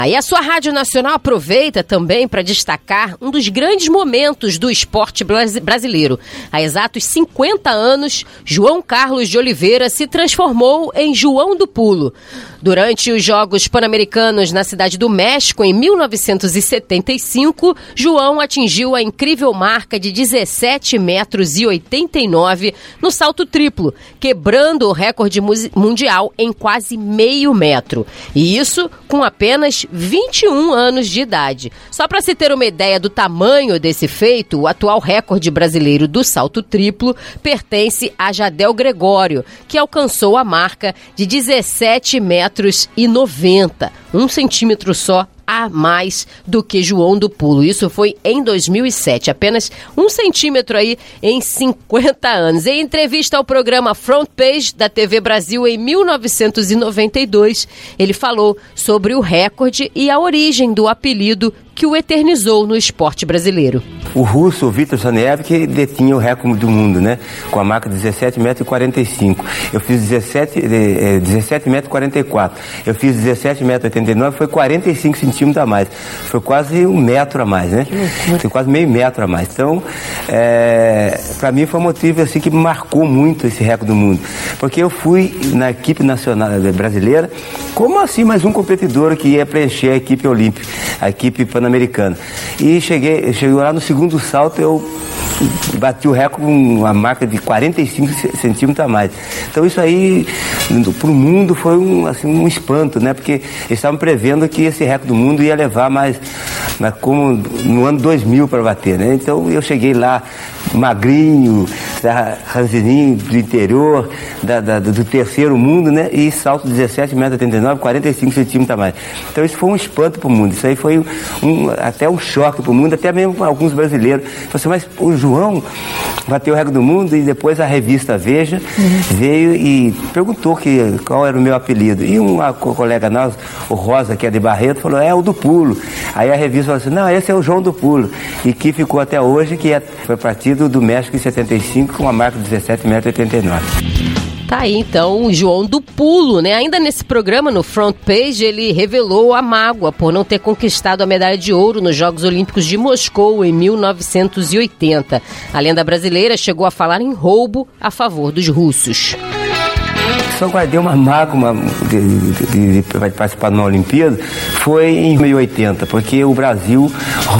Aí a sua Rádio Nacional aproveita também para destacar um dos grandes momentos do esporte brasileiro. Há exatos 50 anos, João Carlos de Oliveira se transformou em João do Pulo. Durante os Jogos Pan-Americanos na Cidade do México, em 1975, João atingiu a incrível marca de 17,89 metros no salto triplo, quebrando o recorde mundial em quase meio metro. E isso com apenas 21 anos de idade. Só para se ter uma ideia do tamanho desse feito, o atual recorde brasileiro do salto triplo pertence a Jadel Gregório, que alcançou a marca de 17,90 metros, 1 centímetro só a mais do que João do Pulo. Isso foi em 2007, apenas 1 centímetro aí em 50 anos. Em entrevista ao programa Front Page da TV Brasil em 1992, ele falou sobre o recorde e a origem do apelido que o eternizou no esporte brasileiro. O russo, o Vitor Saniev, que detinha o recorde do mundo, né? Com a marca de 17,45 metros. Eu fiz 17,44 metros. Eu fiz 17,89 metros, foi 45 centímetros a mais. Foi quase 1 metro a mais, né? Foi quase meio metro a mais. Então, para mim foi um motivo assim que me marcou muito esse recorde do mundo. Porque eu fui na equipe nacional brasileira, como assim mais um competidor que ia preencher a equipe olímpica, a equipe pan-americana. E cheguei lá no segundo salto, eu bati o recorde com uma marca de 45 centímetros a mais. Então isso aí, para o mundo, foi um espanto, né? Porque eles estavam prevendo que esse recorde do mundo ia levar mais como no ano 2000 para bater, né? Então eu cheguei lá, magrinho, ranzinho do interior, do terceiro mundo, né? E salto 17,89 metros, 45 centímetros a mais. Então isso foi um espanto para o mundo. Isso aí foi até um choque para o mundo, até mesmo para alguns brasileiros. Falei assim, mas o João bateu o recorde do mundo. E depois a revista Veja veio e perguntou qual era o meu apelido. E uma colega nossa, o Rosa, que é de Barreto, falou, é o do Pulo. Aí a revista falou assim, não, esse é o João do Pulo. E que ficou até hoje, foi partido do México em 75 com uma marca de 17,89 metros. Tá aí, então, o João do Pulo, né? Ainda nesse programa, no Front Page, ele revelou a mágoa por não ter conquistado a medalha de ouro nos Jogos Olímpicos de Moscou em 1980. A lenda brasileira chegou a falar em roubo a favor dos russos. Só guardei uma mágoa de participar de uma Olimpíada, foi em 1980, porque o Brasil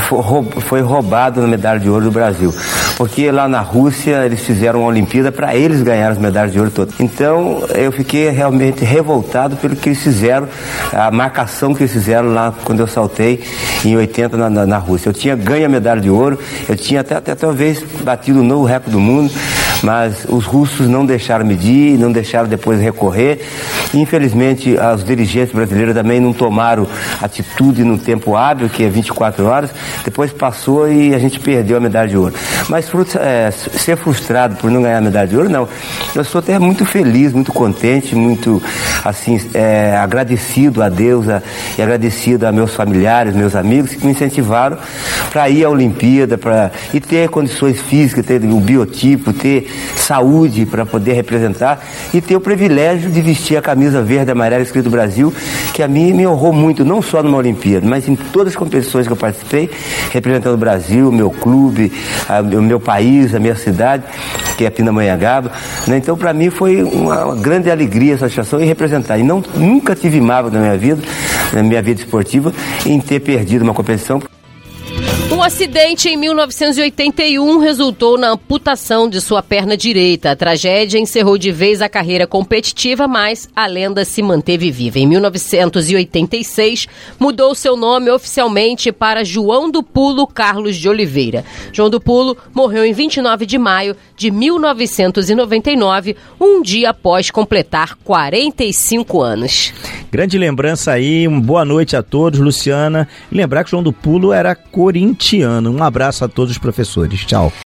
foi roubado na medalha de ouro do Brasil. Porque lá na Rússia eles fizeram uma Olimpíada para eles ganharem as medalhas de ouro todas. Então eu fiquei realmente revoltado pelo que eles fizeram, a marcação que eles fizeram lá quando eu saltei em 80 na Rússia. Eu tinha ganho a medalha de ouro, eu tinha até talvez batido o novo recorde do mundo, mas os russos não deixaram medir, não deixaram depois recorrer. Infelizmente, os dirigentes brasileiros também não tomaram atitude no tempo hábil, que é 24 horas. Depois passou e a gente perdeu a medalha de ouro. Mas ser frustrado por não ganhar a medalha de ouro, não. Eu sou até muito feliz, muito contente, muito assim, agradecido a Deus e agradecido a meus familiares, meus amigos que me incentivaram para ir à Olimpíada, e ter condições físicas, ter o biotipo, ter saúde para poder representar e ter o privilégio de vestir a camisa verde e amarela escrito Brasil, que a mim me honrou muito, não só numa Olimpíada, mas em todas as competições que eu participei, representando o Brasil, o meu clube, o meu país, a minha cidade, que é Pindamonhangaba, né? Então para mim foi uma grande alegria, satisfação em representar, e nunca tive mágoa na minha vida esportiva, em ter perdido uma competição. Um acidente em 1981 resultou na amputação de sua perna direita. A tragédia encerrou de vez a carreira competitiva, mas a lenda se manteve viva. Em 1986, mudou seu nome oficialmente para João do Pulo Carlos de Oliveira. João do Pulo morreu em 29 de maio de 1999, um dia após completar 45 anos. Grande lembrança aí, uma boa noite a todos, Luciana. E lembrar que João do Pulo era corintiano. Um abraço a todos os professores. Tchau.